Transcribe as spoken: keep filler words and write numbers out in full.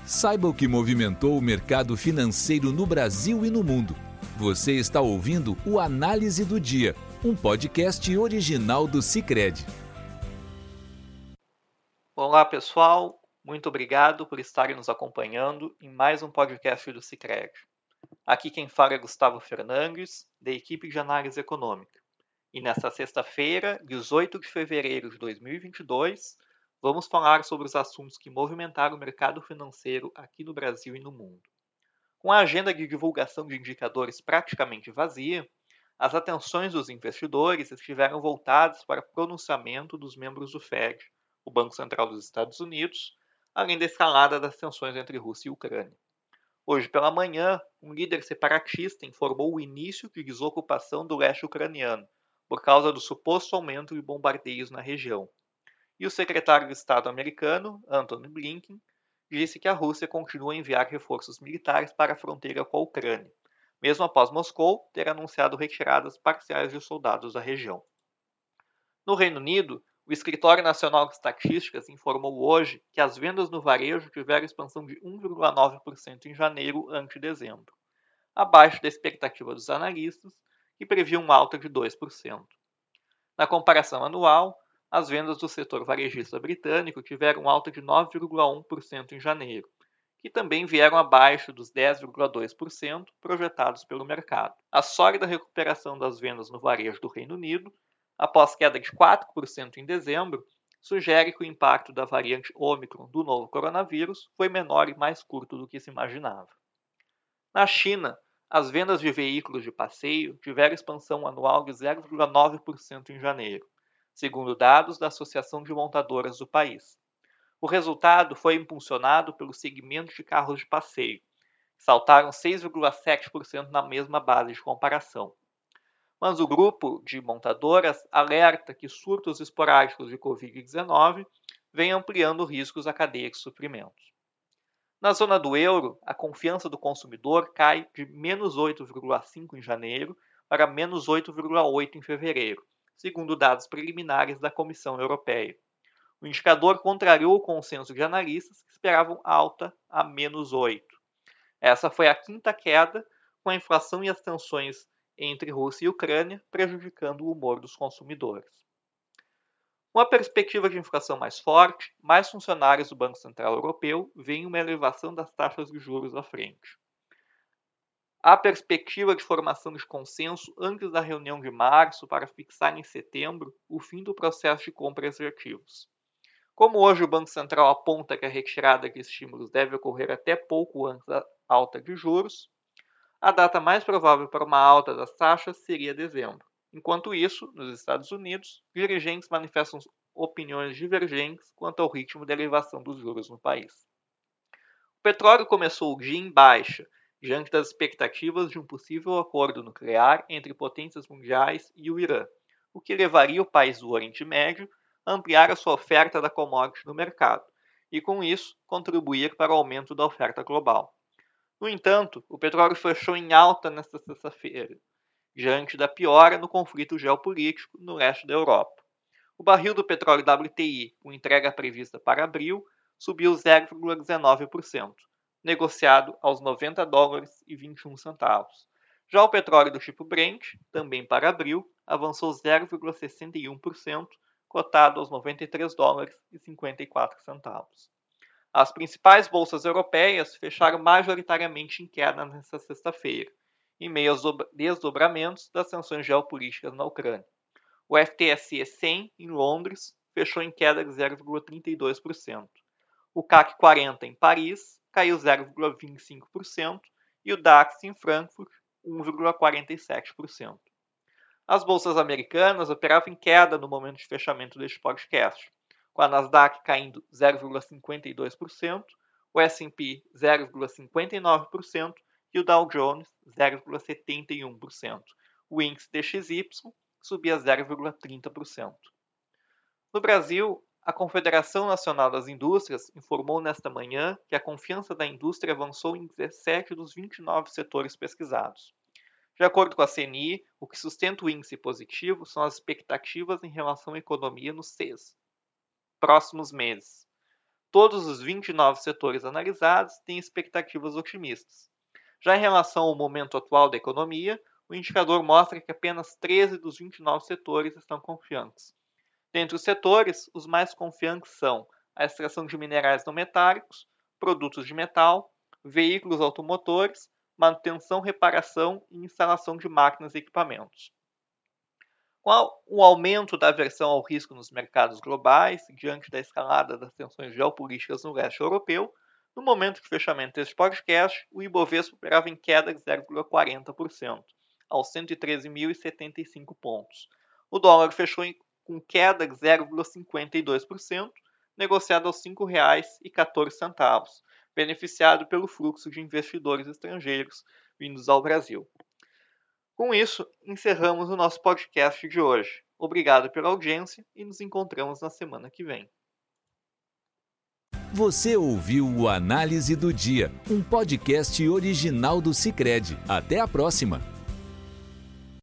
Saiba o que movimentou o mercado financeiro no Brasil e no mundo. Você está ouvindo o Análise do Dia, um podcast original do Sicredi. Olá pessoal, muito obrigado por estarem nos acompanhando em mais um podcast do Sicredi. Aqui quem fala é Gustavo Fernandes, da equipe de análise econômica. E nesta sexta-feira, dezoito de fevereiro de dois mil e vinte e dois, vamos falar sobre os assuntos que movimentaram o mercado financeiro aqui no Brasil e no mundo. Com a agenda de divulgação de indicadores praticamente vazia, as atenções dos investidores estiveram voltadas para o pronunciamento dos membros do Fed, o Banco Central dos Estados Unidos, além da escalada das tensões entre Rússia e Ucrânia. Hoje pela manhã, um líder separatista informou o início de desocupação do leste ucraniano, por causa do suposto aumento de bombardeios na região. E o secretário de Estado americano, Antony Blinken, disse que a Rússia continua a enviar reforços militares para a fronteira com a Ucrânia, mesmo após Moscou ter anunciado retiradas parciais de soldados da região. No Reino Unido, o Escritório Nacional de Estatísticas informou hoje que as vendas no varejo tiveram expansão de um vírgula nove por cento em janeiro ante dezembro, abaixo da expectativa dos analistas, que previam uma alta de dois por cento. Na comparação anual, as vendas do setor varejista britânico tiveram alta de nove vírgula um por cento em janeiro, que também vieram abaixo dos dez vírgula dois por cento projetados pelo mercado. A sólida recuperação das vendas no varejo do Reino Unido, após queda de quatro por cento em dezembro, sugere que o impacto da variante Ômicron do novo coronavírus foi menor e mais curto do que se imaginava. Na China, as vendas de veículos de passeio tiveram expansão anual de zero vírgula nove por cento em janeiro, segundo dados da Associação de Montadoras do país. O resultado foi impulsionado pelo segmento de carros de passeio, que saltaram seis vírgula sete por cento na mesma base de comparação. Mas o grupo de montadoras alerta que surtos esporádicos de covid dezenove vêm ampliando riscos à cadeia de suprimentos. Na zona do euro, a confiança do consumidor cai de menos oito vírgula cinco em janeiro para menos oito vírgula oito em fevereiro, segundo dados preliminares da Comissão Europeia. O indicador contrariou o consenso de analistas que esperavam alta a menos oito. Essa foi a quinta queda, com a inflação e as tensões entre Rússia e Ucrânia prejudicando o humor dos consumidores. Com a perspectiva de inflação mais forte, mais funcionários do Banco Central Europeu veem uma elevação das taxas de juros à frente. Há perspectiva de formação de consenso antes da reunião de março para fixar em setembro o fim do processo de compras de ativos. Como hoje o Banco Central aponta que a retirada de estímulos deve ocorrer até pouco antes da alta de juros, a data mais provável para uma alta das taxas seria dezembro. Enquanto isso, nos Estados Unidos, dirigentes manifestam opiniões divergentes quanto ao ritmo de elevação dos juros no país. O petróleo começou o dia em baixa, diante das expectativas de um possível acordo nuclear entre potências mundiais e o Irã, o que levaria o país do Oriente Médio a ampliar a sua oferta da commodity no mercado e, com isso, contribuir para o aumento da oferta global. No entanto, o petróleo fechou em alta nesta sexta-feira, diante da piora no conflito geopolítico no leste da Europa. O barril do petróleo W T I, com entrega prevista para abril, subiu zero vírgula dezenove por cento, negociado aos noventa dólares e vinte e um centavos. Já o petróleo do tipo Brent, também para abril, avançou zero vírgula sessenta e um por cento, cotado aos noventa e três dólares e cinquenta e quatro centavos. As principais bolsas europeias fecharam majoritariamente em queda nesta sexta-feira, em meio aos desdobramentos das tensões geopolíticas na Ucrânia. O F T S E cem, em Londres, fechou em queda de zero vírgula trinta e dois por cento. O C A C quarenta, em Paris, caiu zero vírgula vinte e cinco por cento e o DAX, em Frankfurt, um vírgula quarenta e sete por cento. As bolsas americanas operavam em queda no momento de fechamento deste podcast, com a Nasdaq caindo zero vírgula cinquenta e dois por cento, o S e P zero vírgula cinquenta e nove por cento e o Dow Jones zero vírgula setenta e um por cento. O índice D X Y subia zero vírgula trinta por cento. No Brasil, a Confederação Nacional das Indústrias informou nesta manhã que a confiança da indústria avançou em dezessete dos vinte e nove setores pesquisados. De acordo com a C N I, o que sustenta o índice positivo são as expectativas em relação à economia nos seis próximos meses. Todos os vinte e nove setores analisados têm expectativas otimistas. Já em relação ao momento atual da economia, o indicador mostra que apenas treze dos vinte e nove setores estão confiantes. Dentre os setores, os mais confiantes são a extração de minerais não metálicos, produtos de metal, veículos automotores, manutenção, reparação e instalação de máquinas e equipamentos. Com o aumento da aversão ao risco nos mercados globais, diante da escalada das tensões geopolíticas no leste europeu, no momento de fechamento deste podcast, o Ibovespa operava em queda de zero vírgula quarenta por cento, aos cento e treze mil e setenta e cinco pontos. O dólar fechou com queda de zero vírgula cinquenta e dois por cento, negociado aos cinco reais e quatorze centavos, beneficiado pelo fluxo de investidores estrangeiros vindos ao Brasil. Com isso, encerramos o nosso podcast de hoje. Obrigado pela audiência e nos encontramos na semana que vem. Você ouviu o Análise do Dia, um podcast original do Sicredi. Até a próxima!